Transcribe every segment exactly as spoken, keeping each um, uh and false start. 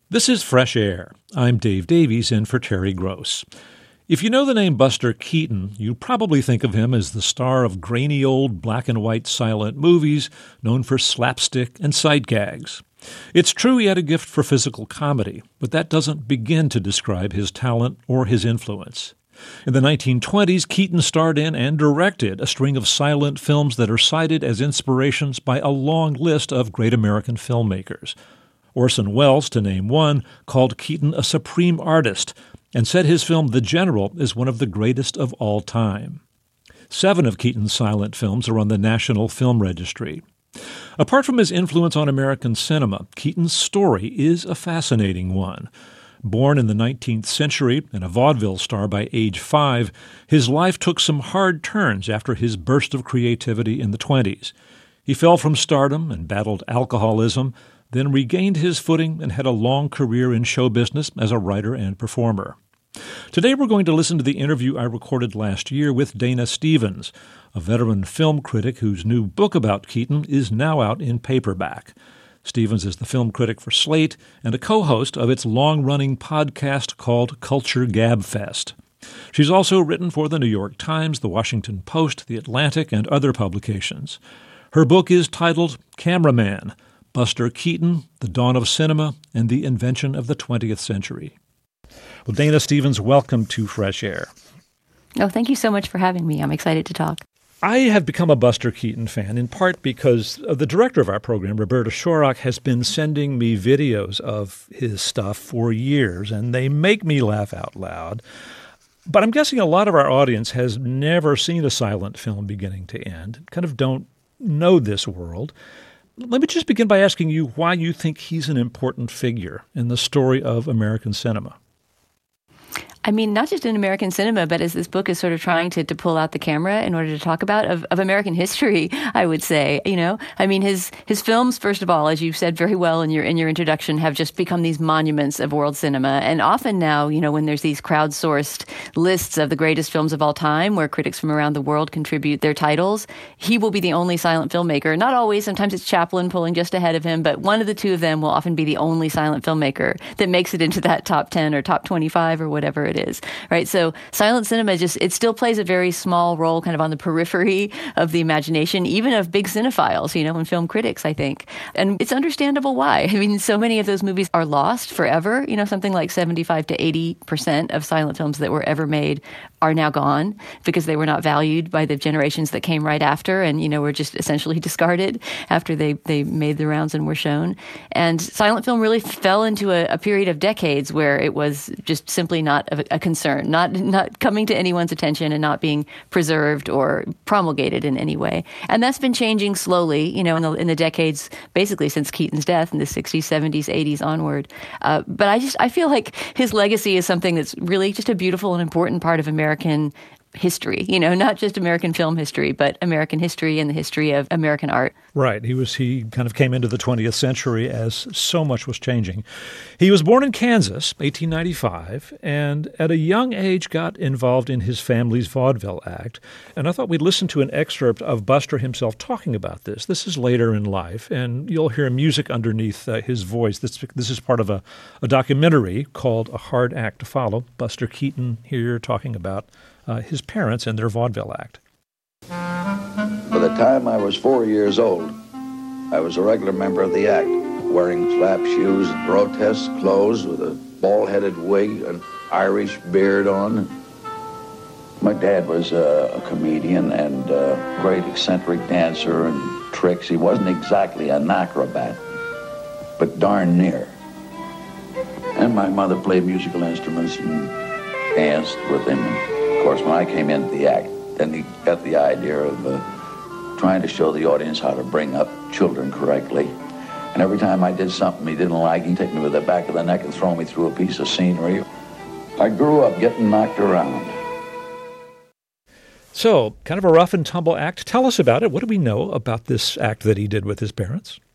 This is Fresh Air. I'm Dave Davies in for Terry Gross. If you know the name Buster Keaton, you probably think of him as the star of grainy old black and white silent movies known for slapstick and sight gags. It's true he had a gift for physical comedy, but that doesn't begin to describe his talent or his influence. In the nineteen twenties, Keaton starred in and directed a string of silent films that are cited as inspirations by a long list of great American filmmakers. Orson Welles, to name one, called Keaton a supreme artist and said his film The General is one of the greatest of all time. Seven of Keaton's silent films are on the National Film Registry. Apart from his influence on American cinema, Keaton's story is a fascinating one. Born in the nineteenth century and a vaudeville star by age five, his life took some hard turns after his burst of creativity in the twenties. He fell from stardom and battled alcoholism, then regained his footing and had a long career in show business as a writer and performer. Today we're going to listen to the interview I recorded last year with Dana Stevens, a veteran film critic whose new book about Keaton is now out in paperback. Stevens is the film critic for Slate and a co-host of its long-running podcast called Culture Gabfest. She's also written for the New York Times, the Washington Post, the Atlantic, and other publications. Her book is titled Cameraman: Buster Keaton, The Dawn of Cinema, and the Invention of the twentieth Century. Well, Dana Stevens, welcome to Fresh Air. Oh, thank you so much for having me. I'm excited to talk. I have become a Buster Keaton fan, in part because of the director of our program, Roberta Shorrock, has been sending me videos of his stuff for years, and they make me laugh out loud. But I'm guessing a lot of our audience has never seen a silent film beginning to end, kind of don't know this world. Let me just begin by asking you why you think he's an important figure in the story of American cinema. I mean, not just in American cinema, but as this book is sort of trying to, to pull out the camera in order to talk about of, of American history, I would say, you know, I mean, his his films, first of all, as you've said very well in your in your introduction, have just become these monuments of world cinema. And often now, you know, when there's these crowdsourced lists of the greatest films of all time, where critics from around the world contribute their titles, he will be the only silent filmmaker. Not always. Sometimes it's Chaplin pulling just ahead of him, but one of the two of them will often be the only silent filmmaker that makes it into that top ten or top twenty-five or whatever it is, right? So silent cinema just, it still plays a very small role kind of on the periphery of the imagination, even of big cinephiles, you know, and film critics, I think. And it's understandable why. I mean, so many of those movies are lost forever. You know, something like seventy-five to eighty percent of silent films that were ever made are now gone because they were not valued by the generations that came right after and, you know, were just essentially discarded after they, they made the rounds and were shown. And silent film really fell into a, a period of decades where it was just simply not a, a concern, not not coming to anyone's attention and not being preserved or promulgated in any way. And that's been changing slowly, you know, in the, in the decades, basically since Keaton's death in the sixties, seventies, eighties onward. Uh, but I just, I feel like his legacy is something that's really just a beautiful and important part of American history, you know, not just American film history, but American history and the history of American art. Right. He was he kind of came into the twentieth century as so much was changing. He was born in Kansas, eighteen ninety-five, and at a young age got involved in his family's vaudeville act. And I thought we'd listen to an excerpt of Buster himself talking about this. This is later in life, and you'll hear music underneath uh, his voice. This, this is part of a, a documentary called A Hard Act to Follow. Buster Keaton here talking about Uh, his parents and their vaudeville act. By the time I was four years old, I was a regular member of the act, wearing flap shoes and grotesque clothes with a bald-headed wig and Irish beard on. My dad was uh, a comedian and a great eccentric dancer and tricks. He wasn't exactly an acrobat, but darn near. And my mother played musical instruments and danced with him. Of course, when I came into the act, then he got the idea of uh, trying to show the audience how to bring up children correctly. And every time I did something he didn't like, he'd take me with the back of the neck and throw me through a piece of scenery. I grew up getting knocked around. So, kind of a rough and tumble act. Tell us about it. What do we know about this act that he did with his parents?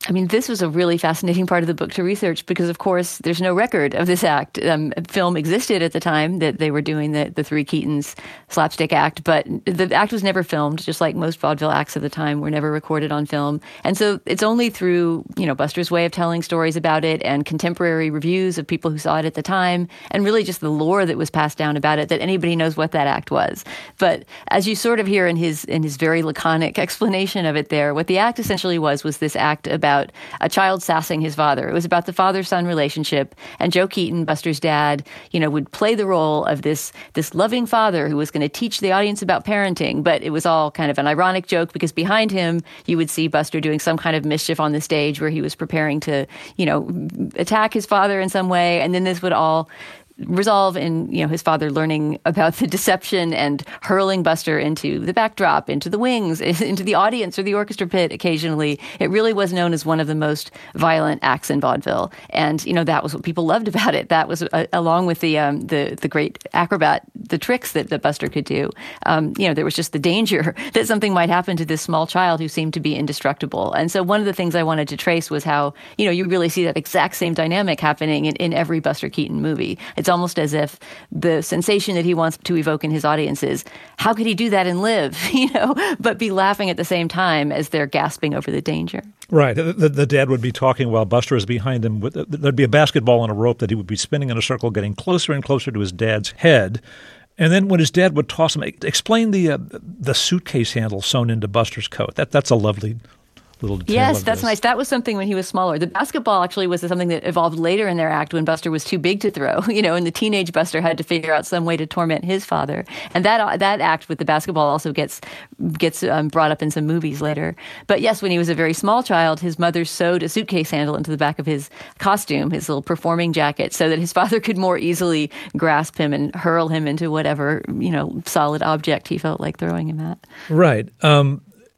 I mean, this was a really fascinating part of the book to research because, of course, there's no record of this act. Um, film existed at the time that they were doing the, the Three Keatons slapstick act, but the act was never filmed, just like most vaudeville acts of the time were never recorded on film. And so it's only through, you know, Buster's way of telling stories about it and contemporary reviews of people who saw it at the time and really just the lore that was passed down about it that anybody knows what that act was. But as you sort of hear in his in his very laconic explanation of it there, what the act essentially was was this act about a child sassing his father. It was about the father-son relationship, and Joe Keaton, Buster's dad, you know, would play the role of this this loving father who was going to teach the audience about parenting, but it was all kind of an ironic joke because behind him you would see Buster doing some kind of mischief on the stage where he was preparing to, you know, attack his father in some way, and then this would all resolve in, you know, his father learning about the deception and hurling Buster into the backdrop, into the wings, into the audience or the orchestra pit occasionally. It really was known as one of the most violent acts in vaudeville. And, you know, that was what people loved about it. That was, uh, along with the, um, the the great acrobat, the tricks that, that Buster could do. Um, you know, there was just the danger that something might happen to this small child who seemed to be indestructible. And so one of the things I wanted to trace was how, you know, you really see that exact same dynamic happening in, in every Buster Keaton movie. It's almost as if the sensation that he wants to evoke in his audience is, how could he do that and live, you know, but be laughing at the same time as they're gasping over the danger. Right. The, the, the dad would be talking while Buster is behind him. With, there'd be a basketball on a rope that he would be spinning in a circle, getting closer and closer to his dad's head. And then when his dad would toss him, explain the uh, the suitcase handle sewn into Buster's coat. That That's a lovely little detail. Yes, that's this. nice. That was something when he was smaller. The basketball actually was something that evolved later in their act when Buster was too big to throw, you know, and the teenage Buster had to figure out some way to torment his father. And that that act with the basketball also gets gets um, brought up in some movies later. But yes, when he was a very small child, his mother sewed a suitcase handle into the back of his costume, his little performing jacket, so that his father could more easily grasp him and hurl him into whatever, you know, solid object he felt like throwing him at. Right. Um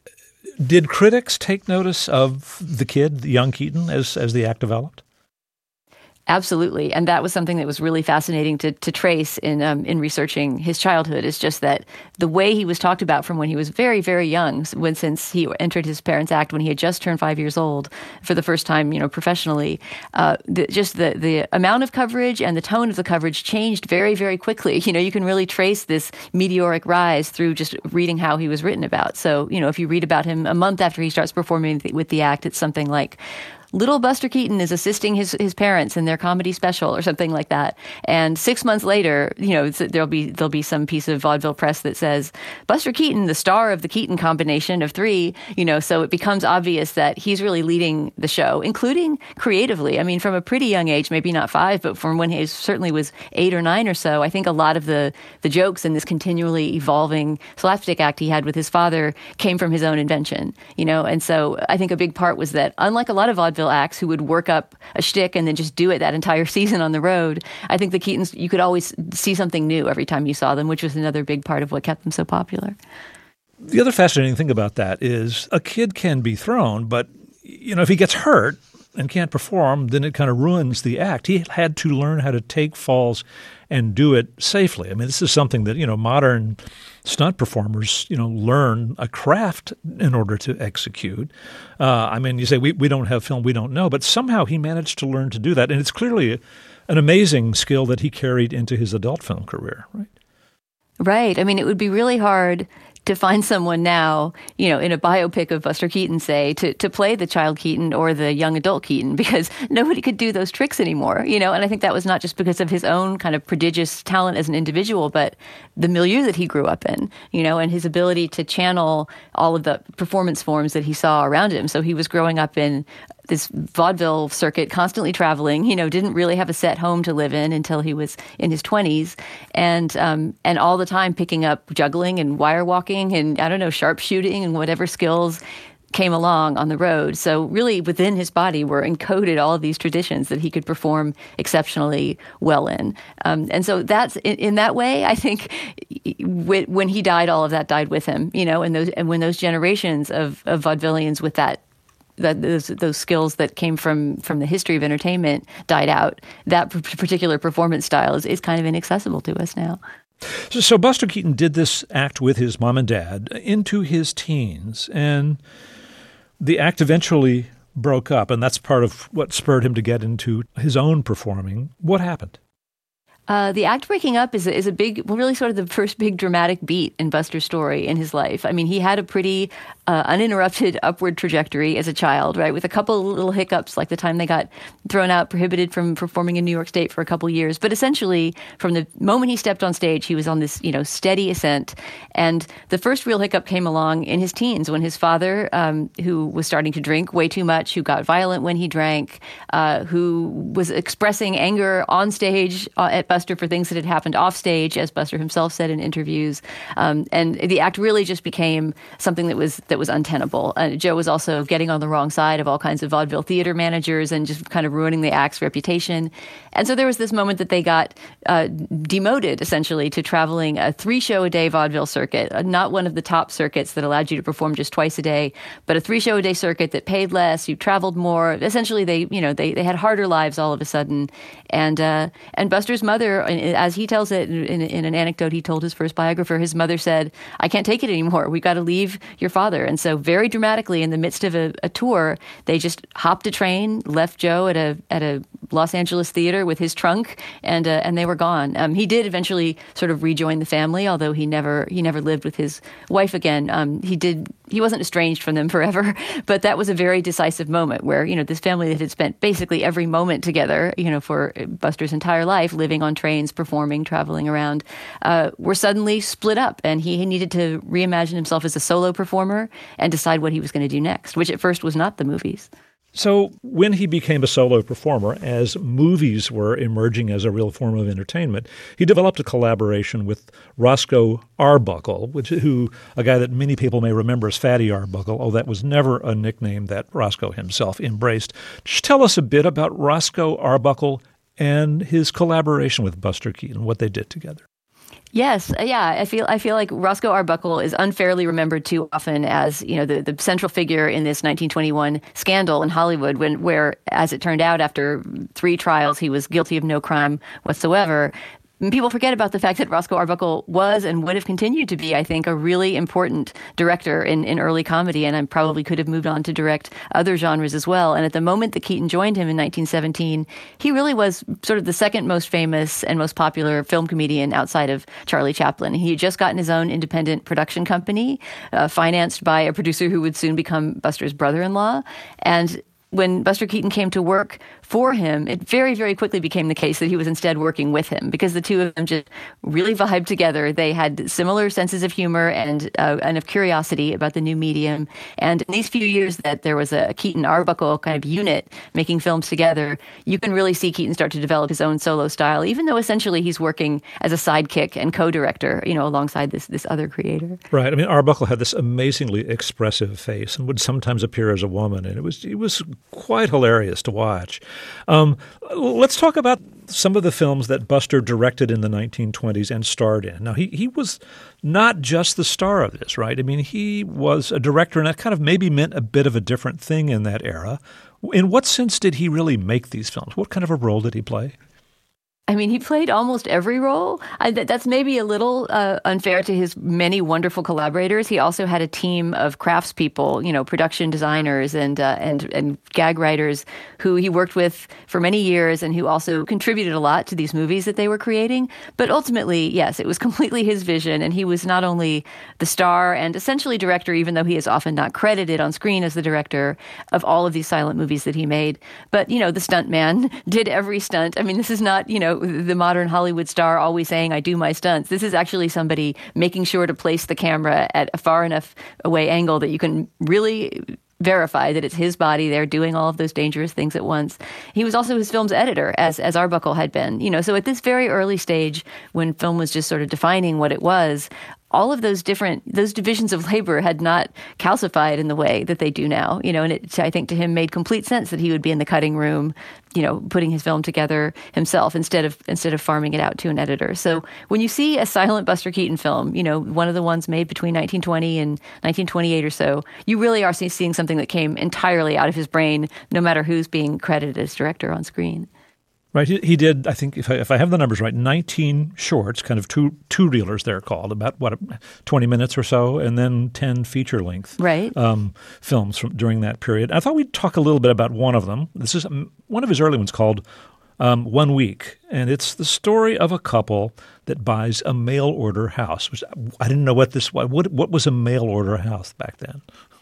Did critics take notice of the kid, the young Keaton, as as the act developed? Absolutely. And that was something that was really fascinating to to trace in um, in researching his childhood. Is just that the way he was talked about from when he was very, very young, when since he entered his parents' act when he had just turned five years old for the first time, you know, professionally, uh, the, just the, the amount of coverage and the tone of the coverage changed very, very quickly. You know, you can really trace this meteoric rise through just reading how he was written about. So, you know, if you read about him a month after he starts performing with the act, it's something like, little Buster Keaton is assisting his, his parents in their comedy special or something like that. And six months later, you know, there'll be there'll be some piece of vaudeville press that says, Buster Keaton, the star of the Keaton combination of three, you know, so it becomes obvious that he's really leading the show, including creatively. I mean, from a pretty young age, maybe not five, but from when he certainly was eight or nine or so, I think a lot of the, the jokes in this continually evolving slapstick act he had with his father came from his own invention, you know, and so I think a big part was that, unlike a lot of vaudeville acts who would work up a shtick and then just do it that entire season on the road, I think the Keatons, you could always see something new every time you saw them, which was another big part of what kept them so popular. The other fascinating thing about that is a kid can be thrown, but, you know, if he gets hurt and can't perform, then it kind of ruins the act. He had to learn how to take falls and do it safely. I mean, this is something that, you know, modern stunt performers, you know, learn a craft in order to execute. Uh, I mean, you say, we, we don't have film, we don't know, but somehow he managed to learn to do that. And it's clearly an amazing skill that he carried into his adult film career, right? Right. I mean, it would be really hard to find someone now, you know, in a biopic of Buster Keaton, say, to, to play the child Keaton or the young adult Keaton, because nobody could do those tricks anymore, you know, and I think that was not just because of his own kind of prodigious talent as an individual, but the milieu that he grew up in, you know, and his ability to channel all of the performance forms that he saw around him. So he was growing up in this vaudeville circuit, constantly traveling, you know, didn't really have a set home to live in until he was in his twenties, and um, and all the time picking up juggling and wire walking and, I don't know, sharpshooting and whatever skills came along on the road. So really within his body were encoded all of these traditions that he could perform exceptionally well in. Um, and so that's, in, in that way, I think when he died, all of that died with him, you know, and those and when those generations of, of vaudevillians with that that those, those skills that came from, from the history of entertainment died out, that p- particular performance style is, is kind of inaccessible to us now. So, so Buster Keaton did this act with his mom and dad into his teens, and the act eventually broke up, and that's part of what spurred him to get into his own performing. What happened? Uh, the act breaking up is a, is a big, well, really sort of the first big dramatic beat in Buster's story in his life. I mean, he had a pretty uh, uninterrupted upward trajectory as a child, right, with a couple little hiccups, like the time they got thrown out, prohibited from performing in New York State for a couple years. But essentially, from the moment he stepped on stage, he was on this, you know, steady ascent. And the first real hiccup came along in his teens when his father, um, who was starting to drink way too much, who got violent when he drank, uh, who was expressing anger on stage uh, at Buster for things that had happened off stage, as Buster himself said in interviews. Um, and the act really just became something that was that was untenable. Uh, Joe was also getting on the wrong side of all kinds of vaudeville theater managers and just kind of ruining the act's reputation. And so there was this moment that they got uh, demoted, essentially, to traveling a three-show-a-day vaudeville circuit, uh, not one of the top circuits that allowed you to perform just twice a day, but a three-show-a-day circuit that paid less, you traveled more. Essentially, they, you know, they, they had harder lives all of a sudden. And uh, and Buster's mother, as he tells it in, in an anecdote he told his first biographer, his mother said, "I can't take it anymore. We've got to leave your father." And so very dramatically, in the midst of a, a tour, they just hopped a train, left Joe at a at a Los Angeles theater with his trunk, and uh, and they were gone. Um, he did eventually sort of rejoin the family, although he never he never lived with his wife again. Um, he did he wasn't estranged from them forever, but that was a very decisive moment where, you know, this family that had spent basically every moment together, you know, for Buster's entire life, living on trains, performing, traveling around, uh, were suddenly split up, and he needed to reimagine himself as a solo performer and decide what he was going to do next, which at first was not the movies. So when he became a solo performer, as movies were emerging as a real form of entertainment, he developed a collaboration with Roscoe Arbuckle, which who a guy that many people may remember as Fatty Arbuckle, although that was never a nickname that Roscoe himself embraced. Just tell us a bit about Roscoe Arbuckle and his collaboration with Buster Keaton, what they did together. Yes, yeah, I feel I feel like Roscoe Arbuckle is unfairly remembered too often as, you know, the, the central figure in this nineteen twenty-one scandal in Hollywood, when where, as it turned out, after three trials, he was guilty of no crime whatsoever. People forget about the fact that Roscoe Arbuckle was and would have continued to be, I think, a really important director in, in early comedy, and I probably could have moved on to direct other genres as well. And at the moment that Keaton joined him in nineteen seventeen, he really was sort of the second most famous and most popular film comedian outside of Charlie Chaplin. He had just gotten his own independent production company, uh, financed by a producer who would soon become Buster's brother-in-law. And when Buster Keaton came to work for him, it very, very quickly became the case that he was instead working with him, because the two of them just really vibed together. They had similar senses of humor and uh, and of curiosity about the new medium. And in these few years that there was a Keaton Arbuckle kind of unit making films together, you can really see Keaton start to develop his own solo style, even though essentially he's working as a sidekick and co-director, you know, alongside this this other creator. Right. I mean, Arbuckle had this amazingly expressive face and would sometimes appear as a woman, and it was it was quite hilarious to watch. Um, let's talk about some of the films that Buster directed in the nineteen twenties and starred in. Now, he, he was not just the star of this, right? I mean, he was a director, and that kind of maybe meant a bit of a different thing in that era. In what sense did he really make these films? What kind of a role did he play? I mean, he played almost every role. I, that's maybe a little uh, unfair to his many wonderful collaborators. He also had a team of craftspeople, you know, production designers and uh, and and gag writers who he worked with for many years, and who also contributed a lot to these movies that they were creating. But ultimately, yes, it was completely his vision, and he was not only the star and essentially director, even though he is often not credited on screen as the director of all of these silent movies that he made, but, you know, the stunt man did every stunt. I mean, this is not, you know, the modern Hollywood star always saying, "I do my stunts." This is actually somebody making sure to place the camera at a far enough away angle that you can really verify that it's his body there doing all of those dangerous things at once. He was also his film's editor, as as Arbuckle had been. You know, so at this very early stage, when film was just sort of defining what it was, all of those different, those divisions of labor had not calcified in the way that they do now, you know, and it, I think to him made complete sense that he would be in the cutting room, you know, putting his film together himself instead of instead of farming it out to an editor. So when you see a silent Buster Keaton film, you know, one of the ones made between nineteen twenty and nineteen twenty-eight or so, you really are seeing something that came entirely out of his brain, no matter who's being credited as director on screen. Right. He, he did, I think, if I, if I have the numbers right, nineteen shorts, kind of two two reelers they're called, about, what, twenty minutes or so, and then ten feature-length right. um, films from during that period. I thought we'd talk a little bit about one of them. This is um, one of his early ones called um, One Week, and it's the story of a couple that buys a mail-order house. Which I didn't know what this was. What, what was a mail-order house back then?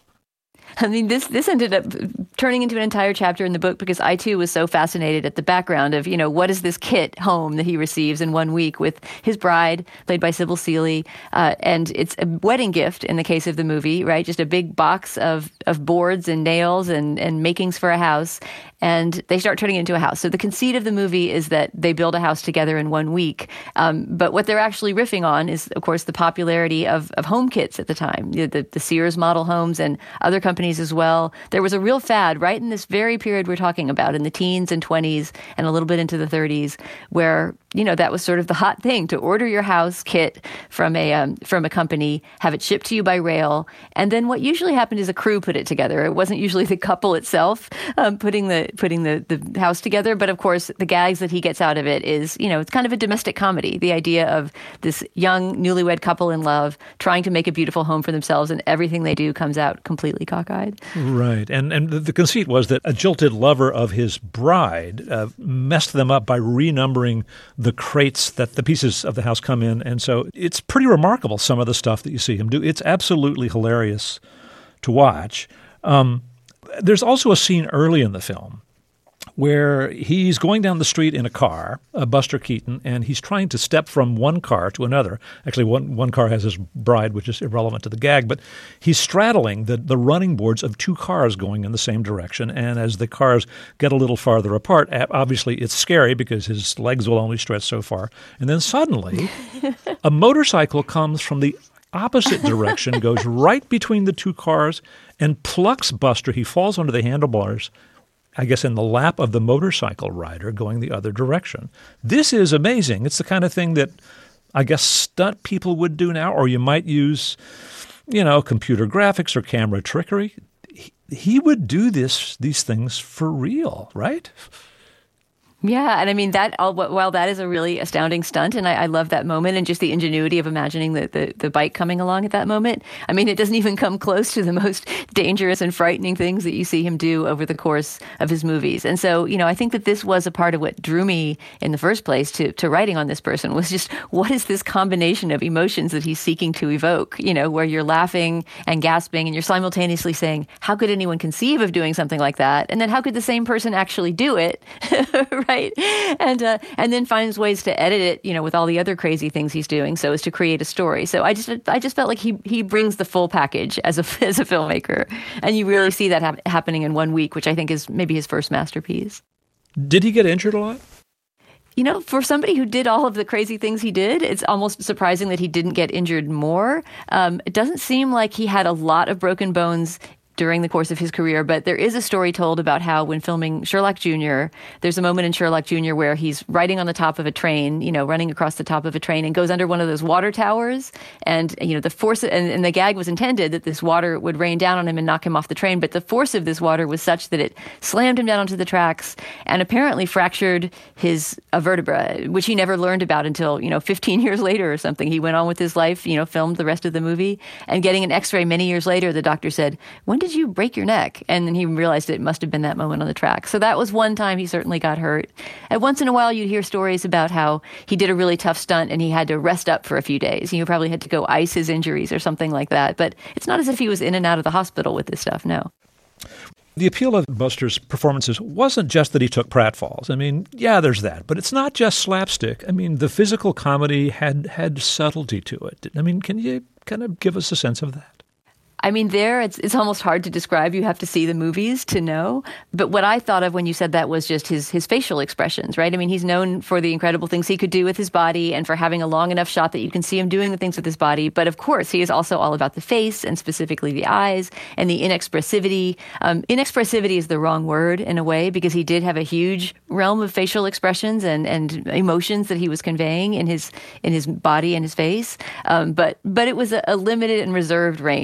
I mean, this this ended up turning into an entire chapter in the book because I, too, was so fascinated at the background of, you know, what is this kit home that he receives in One Week with his bride, played by Sybil Seeley. Uh, and it's a wedding gift in the case of the movie, right? Just a big box of, of boards and nails and, and makings for a house. And they start turning it into a house. So the conceit of the movie is that they build a house together in one week. Um, but what they're actually riffing on is, of course, the popularity of, of home kits at the time, the, the, the Sears model homes and other companies as well. There was a real fad right in this very period we're talking about, in the teens and twenties and a little bit into the thirties, where, you know, that was sort of the hot thing, to order your house kit from a um, from a company, have it shipped to you by rail. And then what usually happened is a crew put it together. It wasn't usually the couple itself um, putting the putting the, the house together. But of course, the gags that he gets out of it is, you know, it's kind of a domestic comedy. The idea of this young newlywed couple in love trying to make a beautiful home for themselves, and everything they do comes out completely cockeyed. Right. And and the conceit was that a jilted lover of his bride uh, messed them up by renumbering the crates that the pieces of the house come in. And so it's pretty remarkable, some of the stuff that you see him do. It's absolutely hilarious to watch. Um, there's also a scene early in the film where he's going down the street in a car, uh, Buster Keaton, and he's trying to step from one car to another. Actually, one one car has his bride, which is irrelevant to the gag, but he's straddling the, the running boards of two cars going in the same direction. And as the cars get a little farther apart, obviously it's scary because his legs will only stretch so far. And then suddenly, a motorcycle comes from the opposite direction, goes right between the two cars, and plucks Buster. He falls onto the handlebars, I guess, in the lap of the motorcycle rider going the other direction. This is amazing. It's the kind of thing that I guess stunt people would do now, or you might use, you know, computer graphics or camera trickery. He, he would do this these things for real, right? Yeah, and I mean, that all, while that is a really astounding stunt, and I, I love that moment and just the ingenuity of imagining the, the, the bike coming along at that moment, I mean, it doesn't even come close to the most dangerous and frightening things that you see him do over the course of his movies. And so, you know, I think that this was a part of what drew me in the first place to, to writing on this person, was just, what is this combination of emotions that he's seeking to evoke, you know, where you're laughing and gasping and you're simultaneously saying, how could anyone conceive of doing something like that? And then how could the same person actually do it, right? Right. And uh, and then finds ways to edit it, you know, with all the other crazy things he's doing, so as to create a story. So I just I just felt like he he brings the full package as a as a filmmaker, and you really see that ha- happening in One Week, which I think is maybe his first masterpiece. Did he get injured a lot? You know, for somebody who did all of the crazy things he did, it's almost surprising that he didn't get injured more. Um, it doesn't seem like he had a lot of broken bones during the course of his career, but there is a story told about how when filming Sherlock Junior, there's a moment in Sherlock Junior where he's riding on the top of a train, you know, running across the top of a train, and goes under one of those water towers. And, you know, the force, and, and the gag was intended that this water would rain down on him and knock him off the train. But the force of this water was such that it slammed him down onto the tracks and apparently fractured his a vertebra, which he never learned about until, you know, fifteen years later or something. He went on with his life, you know, filmed the rest of the movie, and getting an x-ray many years later, the doctor said, when did you break your neck? And then he realized it must have been that moment on the track. So that was one time he certainly got hurt. And once in a while, you'd hear stories about how he did a really tough stunt and he had to rest up for a few days. He probably had to go ice his injuries or something like that. But it's not as if he was in and out of the hospital with this stuff, no. The appeal of Buster's performances wasn't just that he took pratfalls. I mean, yeah, there's that. But it's not just slapstick. I mean, the physical comedy had had subtlety to it. I mean, can you kind of give us a sense of that? I mean, there, it's it's almost hard to describe. You have to see the movies to know. But what I thought of when you said that was just his his facial expressions, right? I mean, he's known for the incredible things he could do with his body and for having a long enough shot that you can see him doing the things with his body. But of course, he is also all about the face, and specifically the eyes and the inexpressivity. Um, inexpressivity is the wrong word in a way, because he did have a huge realm of facial expressions and, and emotions that he was conveying in his in his body and his face. Um, but but it was a, a limited and reserved range, right?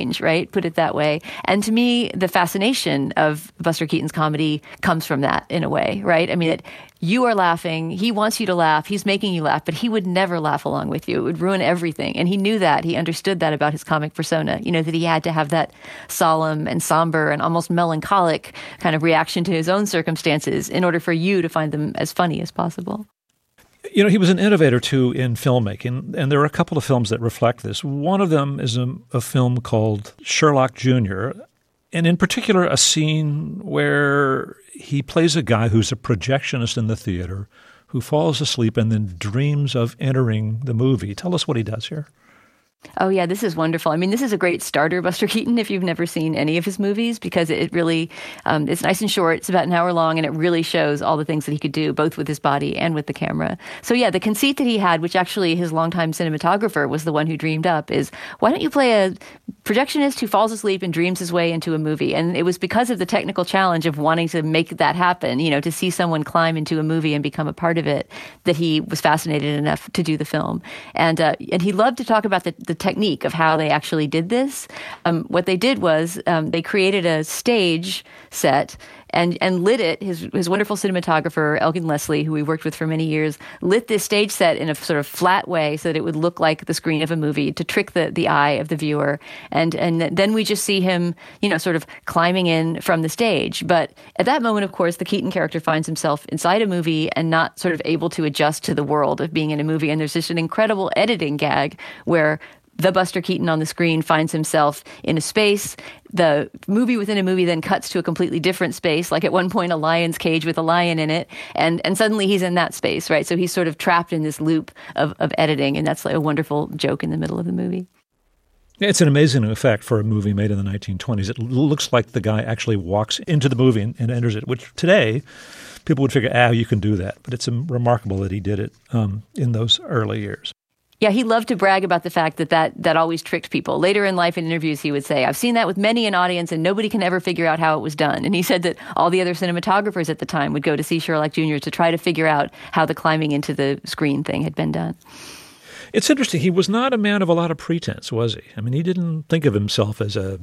might put it that way. And to me, the fascination of Buster Keaton's comedy comes from that in a way, right? I mean, it, you are laughing. He wants you to laugh. He's making you laugh, but he would never laugh along with you. It would ruin everything. And he knew that. He understood that about his comic persona, you know, that he had to have that solemn and somber and almost melancholic kind of reaction to his own circumstances in order for you to find them as funny as possible. You know, he was an innovator, too, in filmmaking, and there are a couple of films that reflect this. One of them is a, a film called Sherlock Junior, and in particular a scene where he plays a guy who's a projectionist in the theater who falls asleep and then dreams of entering the movie. Tell us what he does here. Oh, yeah, this is wonderful. I mean, this is a great starter, Buster Keaton, if you've never seen any of his movies, because it really, um, it's nice and short. It's about an hour long, and it really shows all the things that he could do, both with his body and with the camera. So, yeah, the conceit that he had, which actually his longtime cinematographer was the one who dreamed up, is why don't you play a projectionist who falls asleep and dreams his way into a movie? And it was because of the technical challenge of wanting to make that happen, you know, to see someone climb into a movie and become a part of it, that he was fascinated enough to do the film. And uh, and he loved to talk about the the technique of how they actually did this. Um, what they did was um, they created a stage set and and lit it. His his wonderful cinematographer, Elgin Leslie, who we worked with for many years, lit this stage set in a sort of flat way so that it would look like the screen of a movie to trick the, the eye of the viewer. And and then we just see him, you know, sort of climbing in from the stage. But at that moment, of course, the Keaton character finds himself inside a movie and not sort of able to adjust to the world of being in a movie. And there's just an incredible editing gag where the Buster Keaton on the screen finds himself in a space. The movie within a movie then cuts to a completely different space, like at one point a lion's cage with a lion in it, and and suddenly he's in that space, right? So he's sort of trapped in this loop of, of editing, and that's like a wonderful joke in the middle of the movie. It's an amazing effect for a movie made in the nineteen twenties. It looks like the guy actually walks into the movie and, and enters it, which today people would figure, ah, you can do that. But it's remarkable that he did it um, in those early years. Yeah, he loved to brag about the fact that, that that always tricked people. Later in life in interviews, he would say, I've seen that with many an audience and nobody can ever figure out how it was done. And he said that all the other cinematographers at the time would go to see Sherlock Junior to try to figure out how the climbing into the screen thing had been done. It's interesting. He was not a man of a lot of pretense, was he? I mean, he didn't think of himself as a,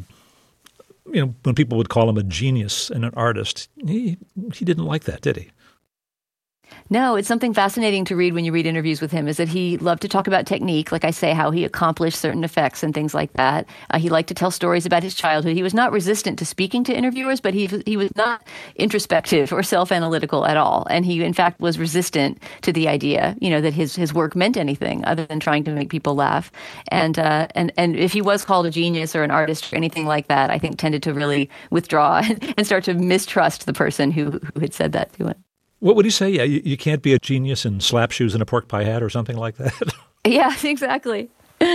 you know, when people would call him a genius and an artist, he he didn't like that, did he? No, it's something fascinating to read when you read interviews with him, is that he loved to talk about technique, like I say, how he accomplished certain effects and things like that. Uh, he liked to tell stories about his childhood. He was not resistant to speaking to interviewers, but he he was not introspective or self-analytical at all. And he, in fact, was resistant to the idea, you know, that his, his work meant anything other than trying to make people laugh. And, uh, and, and if he was called a genius or an artist or anything like that, I think tended to really withdraw and start to mistrust the person who, who had said that to him. What would he say? Yeah, you, you can't be a genius in slap shoes and a pork pie hat or something like that? Yeah, exactly.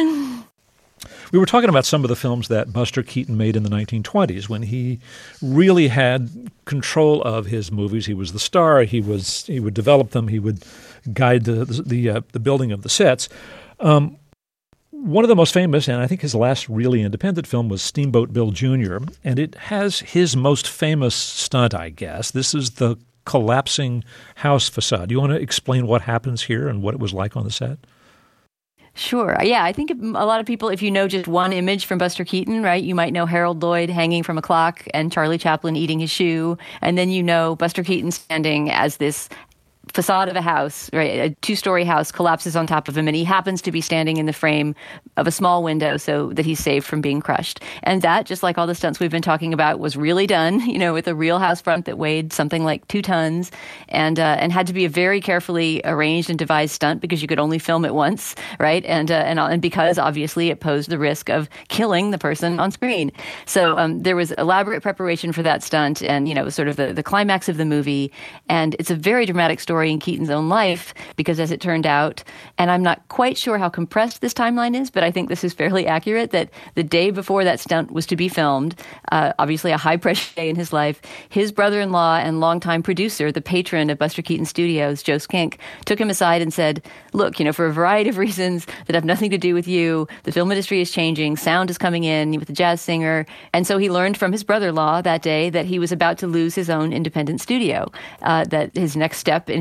We were talking about some of the films that Buster Keaton made in the nineteen twenties when he really had control of his movies. He was the star. He was he would develop them. He would guide the the, uh, the building of the sets. Um, one of the most famous, and I think his last really independent film, was Steamboat Bill Junior, and it has his most famous stunt, I guess. This is the collapsing house facade. Do you want to explain what happens here and what it was like on the set? Sure. Yeah, I think a lot of people, if you know just one image from Buster Keaton, right, you might know Harold Lloyd hanging from a clock and Charlie Chaplin eating his shoe. And then you know Buster Keaton standing as this facade of a house, right? A two-story house collapses on top of him, and he happens to be standing in the frame of a small window so that he's saved from being crushed. And that, just like all the stunts we've been talking about, was really done, you know, with a real house front that weighed something like two tons and uh, and had to be a very carefully arranged and devised stunt because you could only film it once, right? And uh, and and because obviously it posed the risk of killing the person on screen. So um, there was elaborate preparation for that stunt, and you know, it was sort of the, the climax of the movie. And it's a very dramatic story in Keaton's own life, because as it turned out, and I'm not quite sure how compressed this timeline is, but I think this is fairly accurate, that the day before that stunt was to be filmed, uh, obviously a high-pressure day in his life, his brother-in-law and longtime producer, the patron of Buster Keaton Studios, Joe Skink, took him aside and said, look, you know, for a variety of reasons that have nothing to do with you, the film industry is changing, sound is coming in with a jazz singer, and so he learned from his brother-in-law that day that he was about to lose his own independent studio, uh, that his next step in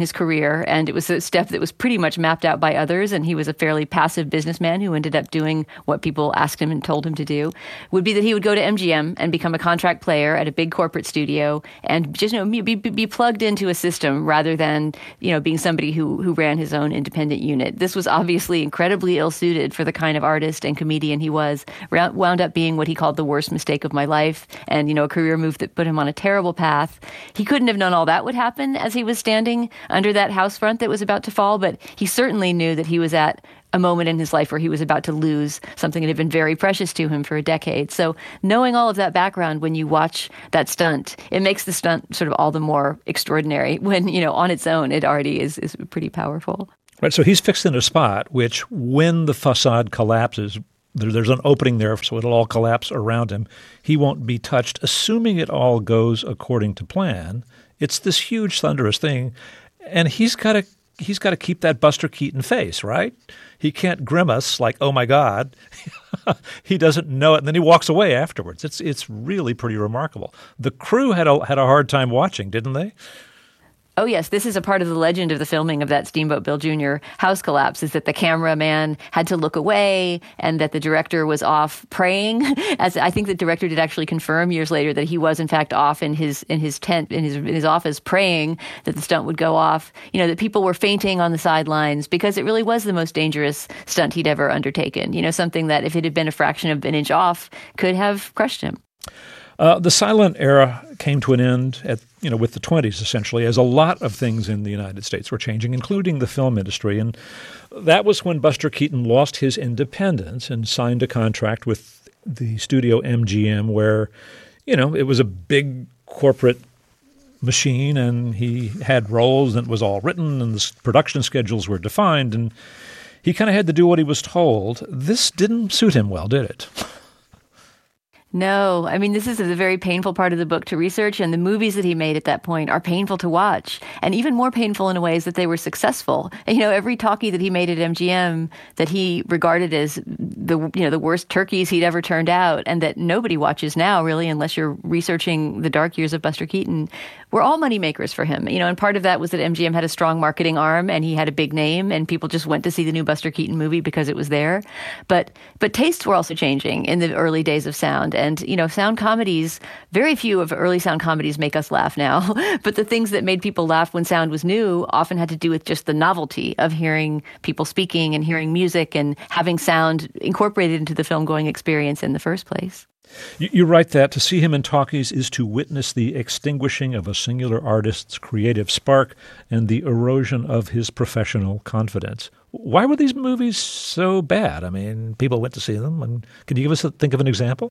his career, and it was a step that was pretty much mapped out by others, and he was a fairly passive businessman who ended up doing what people asked him and told him to do, would be that he would go to M G M and become a contract player at a big corporate studio and just, you know, be, be plugged into a system rather than, you know, being somebody who, who ran his own independent unit. This was obviously incredibly ill-suited for the kind of artist and comedian he was, wound up being what he called the worst mistake of my life, and, you know, a career move that put him on a terrible path. He couldn't have known all that would happen as he was standing under that house front that was about to fall, but he certainly knew that he was at a moment in his life where he was about to lose something that had been very precious to him for a decade. So knowing all of that background when you watch that stunt, it makes the stunt sort of all the more extraordinary when, you know, on its own, it already is, is pretty powerful. Right, so he's fixed in a spot which, when the facade collapses, there, there's an opening there, so it'll all collapse around him. He won't be touched, assuming it all goes according to plan. It's this huge, thunderous thing, and he's got to he's got to keep that Buster Keaton face, right? He can't grimace like, oh, my God. He doesn't know it, and then he walks away afterwards. It's it's really pretty remarkable. The crew had a, had a hard time watching, didn't they? Oh, yes. This is a part of the legend of the filming of that Steamboat Bill Junior house collapse, is that the cameraman had to look away and that the director was off praying. As I think the director did actually confirm years later that he was, in fact, off in his in his tent, in his in his office, praying that the stunt would go off. You know, that people were fainting on the sidelines because it really was the most dangerous stunt he'd ever undertaken. You know, something that if it had been a fraction of an inch off could have crushed him. Uh, the silent era came to an end at, you know, with the twenties, essentially, as a lot of things in the United States were changing, including the film industry. And that was when Buster Keaton lost his independence and signed a contract with the studio M G M where, you know, it was a big corporate machine and he had roles and it was all written and the production schedules were defined and he kind of had to do what he was told. This didn't suit him well, did it? No, I mean, this is a very painful part of the book to research, and the movies that he made at that point are painful to watch, and even more painful in ways that they were successful. And, you know, every talkie that he made at M G M that he regarded as the, you know, the worst turkeys he'd ever turned out, and that nobody watches now, really, unless you're researching the dark years of Buster Keaton, were all moneymakers for him. You know, and part of that was that M G M had a strong marketing arm, and he had a big name, and people just went to see the new Buster Keaton movie because it was there. But but tastes were also changing in the early days of sound. And, you know, sound comedies, very few of early sound comedies make us laugh now. But the things that made people laugh when sound was new often had to do with just the novelty of hearing people speaking and hearing music and having sound incorporated into the film-going experience in the first place. You, you write that to see him in talkies is to witness the extinguishing of a singular artist's creative spark and the erosion of his professional confidence. Why were these movies so bad? I mean, people went to see them. And can you give us a, think of an example?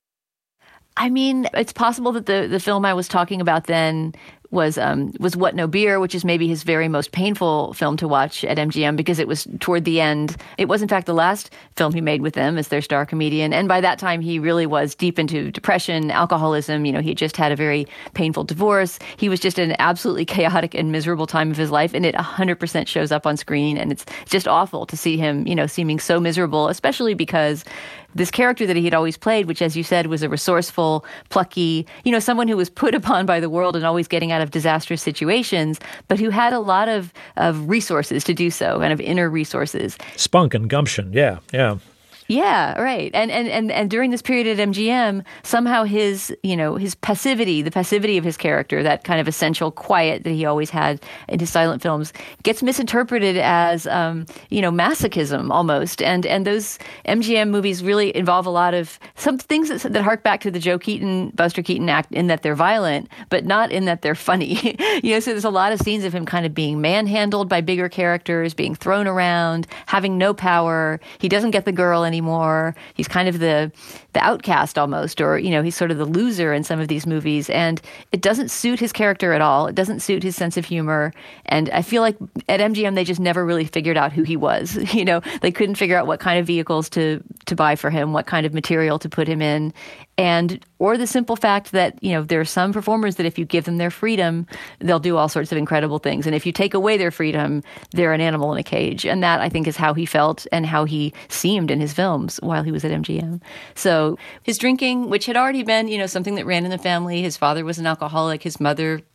I mean, it's possible that the, the film I was talking about then was um, was What No Beer, which is maybe his very most painful film to watch at M G M because it was toward the end. It was, in fact, the last film he made with them as their star comedian. And by that time, he really was deep into depression, alcoholism. You know, he had just had a very painful divorce. He was just in an absolutely chaotic and miserable time of his life. And it one hundred percent shows up on screen. And it's just awful to see him, you know, seeming so miserable, especially because this character that he had always played, which, as you said, was a resourceful, plucky, you know, someone who was put upon by the world and always getting out of disastrous situations, but who had a lot of, of resources to do so, kind of inner resources. Spunk and gumption, yeah, yeah. Yeah, right. And, and and and during this period at M G M, somehow his, you know, his passivity, the passivity of his character, that kind of essential quiet that he always had in his silent films, gets misinterpreted as, um, you know, masochism almost. And and those M G M movies really involve a lot of some things that, that hark back to the Joe Keaton, Buster Keaton act in that they're violent, but not in that they're funny. You know, so there's a lot of scenes of him kind of being manhandled by bigger characters, being thrown around, having no power. He doesn't get the girl anymore. More. He's kind of the the outcast almost, or, you know, he's sort of the loser in some of these movies. And it doesn't suit his character at all. It doesn't suit his sense of humor. And I feel like at M G M, they just never really figured out who he was. You know, they couldn't figure out what kind of vehicles to, to buy for him, what kind of material to put him in. And, or the simple fact that, you know, there are some performers that if you give them their freedom, they'll do all sorts of incredible things. And if you take away their freedom, they're an animal in a cage. And that, I think, is how he felt and how he seemed in his films while he was at M G M. So his drinking, which had already been, you know, something that ran in the family. His father was an alcoholic. His mother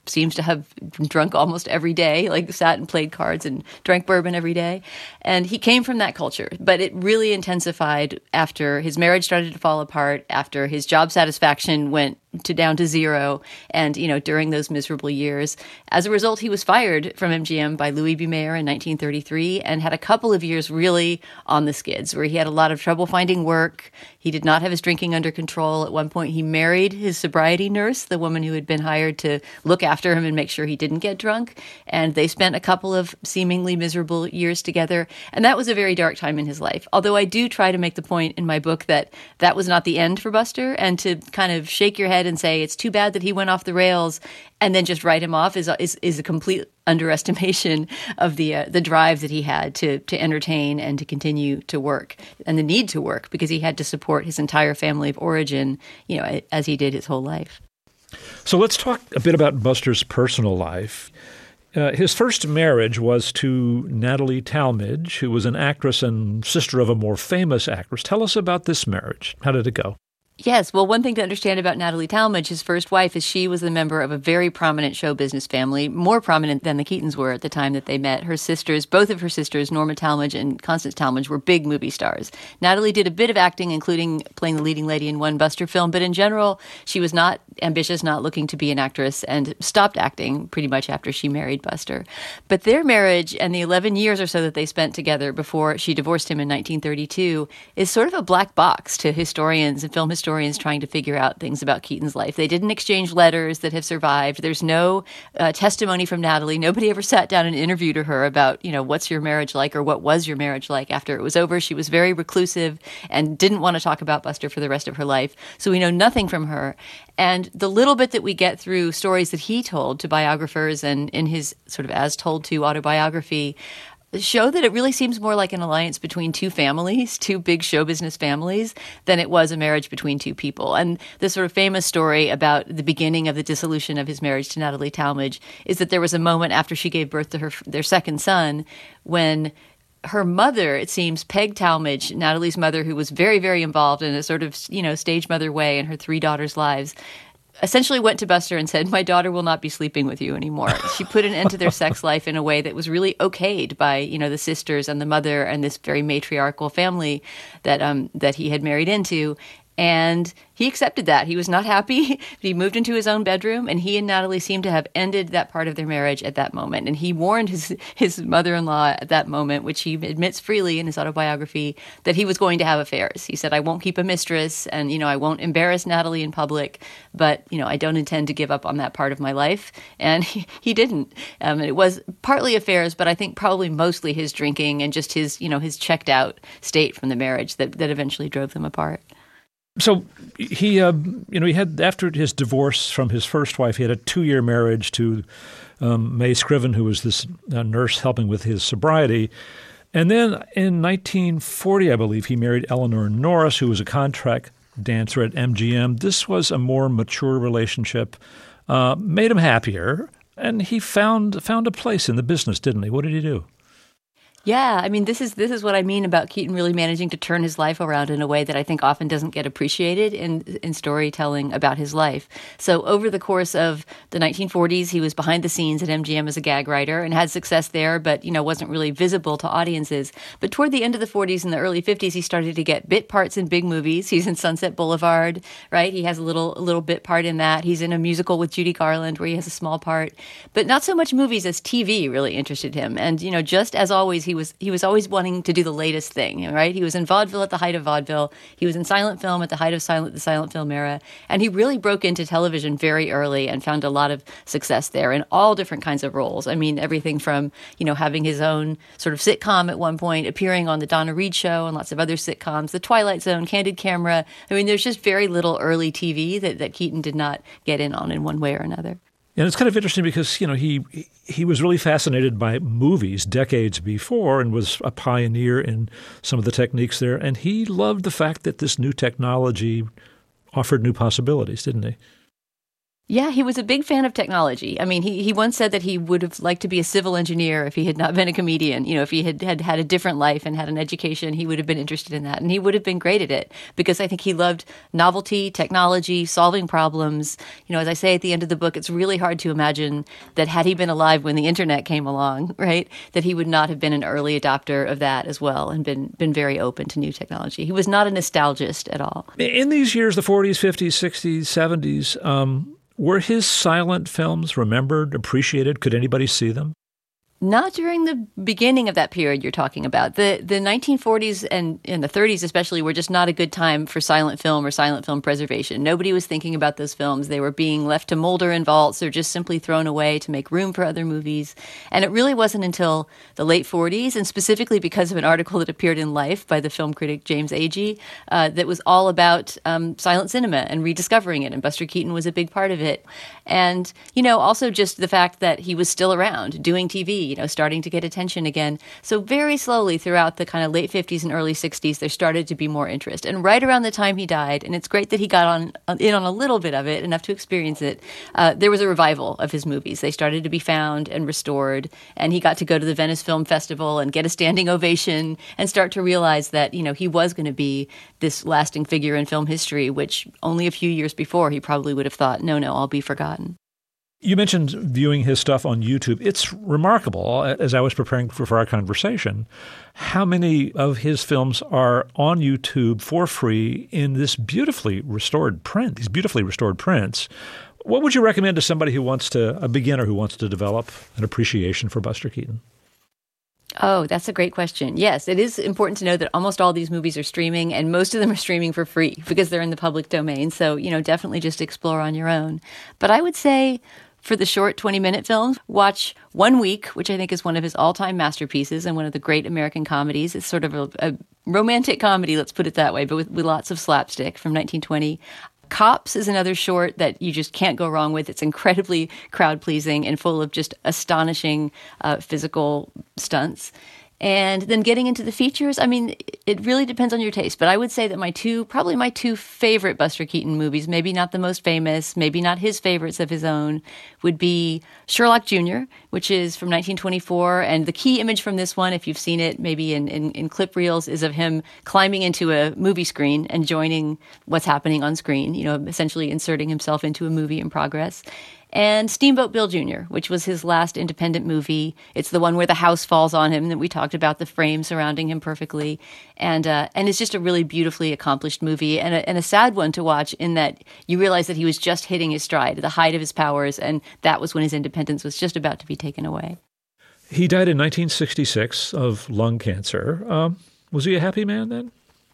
seems to have drunk almost every day, like sat and played cards and drank bourbon every day. And he came from that culture, but it really intensified after his marriage started to fall apart, after his job satisfaction went to down to zero, and, you know, during those miserable years. As a result, he was fired from M G M by Louis B. Mayer in nineteen thirty-three and had a couple of years really on the skids where he had a lot of trouble finding work. He did not have his drinking under control. At one point, he married his sobriety nurse, the woman who had been hired to look after him and make sure he didn't get drunk. And they spent a couple of seemingly miserable years together. And that was a very dark time in his life. Although I do try to make the point in my book that that was not the end for Buster, and to kind of shake your head and say it's too bad that he went off the rails and then just write him off is is, is a complete underestimation of the uh, the drive that he had to to entertain and to continue to work, and the need to work, because he had to support his entire family of origin, you know, as he did his whole life. So let's talk a bit about Buster's personal life. Uh, his first marriage was to Natalie Talmadge, who was an actress and sister of a more famous actress. Tell us about this marriage. How did it go? Yes. Well, one thing to understand about Natalie Talmadge, his first wife, is she was a member of a very prominent show business family, more prominent than the Keatons were at the time that they met. Her sisters, both of her sisters, Norma Talmadge and Constance Talmadge, were big movie stars. Natalie did a bit of acting, including playing the leading lady in one Buster film, but in general, she was not ambitious, not looking to be an actress, and stopped acting pretty much after she married Buster. But their marriage and the eleven years or so that they spent together before she divorced him in nineteen thirty-two is sort of a black box to historians and film historians trying to figure out things about Keaton's life. They didn't exchange letters that have survived. There's no uh, testimony from Natalie. Nobody ever sat down and interviewed her about, you know, what's your marriage like, or what was your marriage like after it was over. She was very reclusive and didn't want to talk about Buster for the rest of her life. So we know nothing from her. And the little bit that we get through stories that he told to biographers and in his sort of as told to autobiography show that it really seems more like an alliance between two families, two big show business families, than it was a marriage between two people. And the sort of famous story about the beginning of the dissolution of his marriage to Natalie Talmadge is that there was a moment after she gave birth to her their second son when her mother, it seems, Peg Talmadge, Natalie's mother, who was very, very involved in a sort of, you know, stage mother way in her three daughters' lives, essentially went to Buster and said, "My daughter will not be sleeping with you anymore." She put an end to their sex life in a way that was really okayed by, you know, the sisters and the mother and this very matriarchal family that um that he had married into. And he accepted that. He was not happy. He moved into his own bedroom, and he and Natalie seemed to have ended that part of their marriage at that moment. And he warned his his mother-in-law at that moment, which he admits freely in his autobiography, that he was going to have affairs. He said, "I won't keep a mistress, and, you know, I won't embarrass Natalie in public, but, you know, I don't intend to give up on that part of my life." And he, he didn't. Um, it was partly affairs, but I think probably mostly his drinking and just his, you know, his checked out state from the marriage that, that eventually drove them apart. So he, uh, you know, he had, after his divorce from his first wife, he had a two-year marriage to um, May Scriven, who was this uh, nurse helping with his sobriety. And then in nineteen forty, I believe, he married Eleanor Norris, who was a contract dancer at M G M. This was a more mature relationship, uh, made him happier, and he found found a place in the business, didn't he? What did he do? Yeah, I mean, this is this is what I mean about Keaton really managing to turn his life around in a way that I think often doesn't get appreciated in in storytelling about his life. So over the course of the nineteen forties, he was behind the scenes at M G M as a gag writer and had success there, but, you know, wasn't really visible to audiences. But toward the end of the forties and the early fifties, he started to get bit parts in big movies. He's in Sunset Boulevard, right? He has a little a little bit part in that. He's in a musical with Judy Garland where he has a small part. But not so much movies as T V really interested him. And, you know, just as always, he was he was always wanting to do the latest thing, right? He was in vaudeville at the height of vaudeville. He was in silent film at the height of silent the silent film era. And he really broke into television very early and found a lot of success there in all different kinds of roles. I mean, everything from, you know, having his own sort of sitcom at one point, appearing on the Donna Reed Show and lots of other sitcoms, The Twilight Zone, Candid Camera. I mean, there's just very little early T V that, that Keaton did not get in on in one way or another. And it's kind of interesting because, you know, he he was really fascinated by movies decades before and was a pioneer in some of the techniques there. And he loved the fact that this new technology offered new possibilities, didn't he? Yeah, he was a big fan of technology. I mean, he, he once said that he would have liked to be a civil engineer if he had not been a comedian. You know, if he had, had had a different life and had an education, he would have been interested in that. And he would have been great at it because I think he loved novelty, technology, solving problems. You know, as I say at the end of the book, it's really hard to imagine that had he been alive when the internet came along, right, that he would not have been an early adopter of that as well and been, been very open to new technology. He was not a nostalgist at all. In these years, the forties, fifties, sixties, seventies, um, were his silent films remembered, appreciated? Could anybody see them? Not during the beginning of that period you're talking about. The the nineteen forties and in the thirties especially were just not a good time for silent film or silent film preservation. Nobody was thinking about those films. They were being left to molder in vaults or just simply thrown away to make room for other movies. And it really wasn't until the late forties, and specifically because of an article that appeared in Life by the film critic James Agee, uh, that was all about um, silent cinema and rediscovering it. And Buster Keaton was a big part of it. And, you know, also just the fact that he was still around doing T V, you know, starting to get attention again. So very slowly throughout the kind of late fifties and early sixties, there started to be more interest. And right around the time he died, and it's great that he got on in on a little bit of it, enough to experience it, uh, there was a revival of his movies. They started to be found and restored, and he got to go to the Venice Film Festival and get a standing ovation and start to realize that, you know, he was going to be this lasting figure in film history, which only a few years before he probably would have thought, no, no, I'll be forgotten. You mentioned viewing his stuff on YouTube. It's remarkable, as I was preparing for, for our conversation, how many of his films are on YouTube for free in this beautifully restored print, these beautifully restored prints. What would you recommend to somebody who wants to, a beginner who wants to develop an appreciation for Buster Keaton? Oh, that's a great question. Yes, it is important to know that almost all these movies are streaming, and most of them are streaming for free because they're in the public domain. So, you know, definitely just explore on your own. But I would say for the short twenty-minute films, watch One Week, which I think is one of his all-time masterpieces and one of the great American comedies. It's sort of a, a romantic comedy, let's put it that way, but with, with lots of slapstick, from nineteen twenty. Cops is another short that you just can't go wrong with. It's incredibly crowd-pleasing and full of just astonishing uh, physical stunts. And then getting into the features, I mean, it really depends on your taste. But I would say that my two, probably my two favorite Buster Keaton movies, maybe not the most famous, maybe not his favorites of his own, would be Sherlock Junior, which is from nineteen twenty-four. And the key image from this one, if you've seen it maybe in, in, in clip reels, is of him climbing into a movie screen and joining what's happening on screen, you know, essentially inserting himself into a movie in progress. And Steamboat Bill Junior, which was his last independent movie. It's the one where the house falls on him that we talked about, the frame surrounding him perfectly. And uh, and it's just a really beautifully accomplished movie and a, and a sad one to watch in that you realize that he was just hitting his stride, the height of his powers, and that was when his independence was just about to be taken away. He died in nineteen sixty-six of lung cancer. Um, was he a happy man then?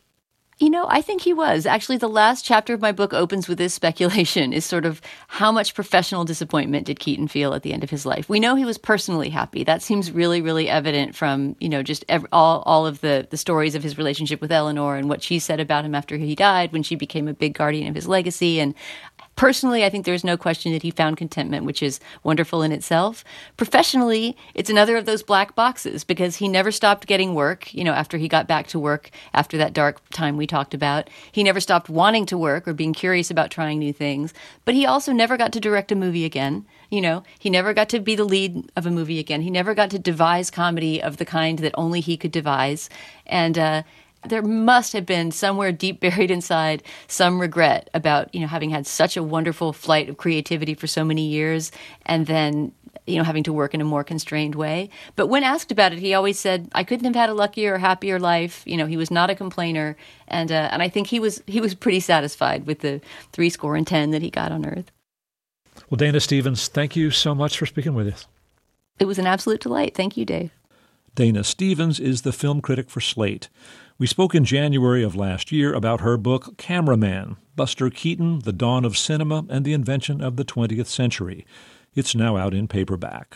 You know, I think he was. Actually, the last chapter of my book opens with this speculation, is sort of how much professional disappointment did Keaton feel at the end of his life? We know he was personally happy. That seems really, really evident from, you know, just every, all, all of the, the stories of his relationship with Eleanor and what she said about him after he died when she became a big guardian of his legacy. And personally, I think there's no question that he found contentment, which is wonderful in itself. Professionally, it's another of those black boxes because he never stopped getting work, you know, after he got back to work after that dark time we talked about. He never stopped wanting to work or being curious about trying new things. But he also never got to direct a movie again. You know, he never got to be the lead of a movie again. He never got to devise comedy of the kind that only he could devise. And, uh, there must have been somewhere deep buried inside some regret about, you know, having had such a wonderful flight of creativity for so many years and then, you know, having to work in a more constrained way. But when asked about it, he always said, I couldn't have had a luckier or happier life. You know, he was not a complainer. And uh, and I think he was he was pretty satisfied with the three score and ten that he got on Earth. Well, Dana Stevens, thank you so much for speaking with us. It was an absolute delight. Thank you, Dave. Dana Stevens is the film critic for Slate. We spoke in January of last year about her book, Cameraman, Buster Keaton, The Dawn of Cinema and the Invention of the twentieth Century. It's now out in paperback.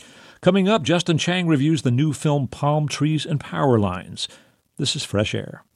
Coming up, Justin Chang reviews the new film Palm Trees and Power Lines. This is Fresh Air.